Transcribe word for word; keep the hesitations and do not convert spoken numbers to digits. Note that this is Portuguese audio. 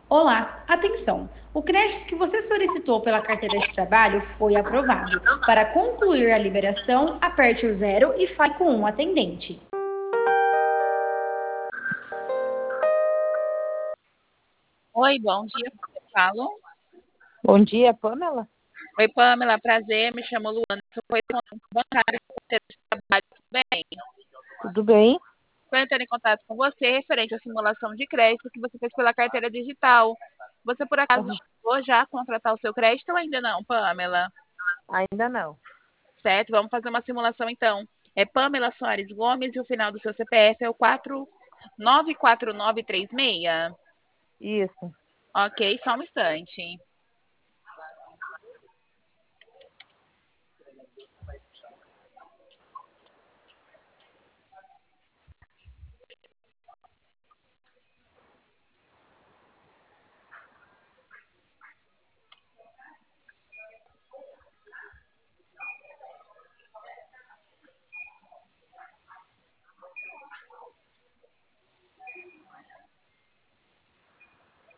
Olá, atenção! O crédito que você solicitou pela carteira de trabalho foi aprovado. Para concluir a liberação, aperte o zero e fale com um atendente. Oi, bom dia. Eu falo. Bom dia, Pamela. Oi, Pamela, prazer. Me chamo Luana. Sou correspondente bancária da carteira de trabalho. Tudo bem? Tudo bem? Estou entrando em contato com você referente à simulação de crédito que você fez pela carteira digital. Você, por acaso, Uhum. chegou já a contratar o seu crédito ou ainda não, Pamela? Ainda não. Certo, vamos fazer uma simulação então. É Pamela Soares Gomes e o final do seu C P F é o quatro nove quatro nove três seis. Isso. Ok, só um instante.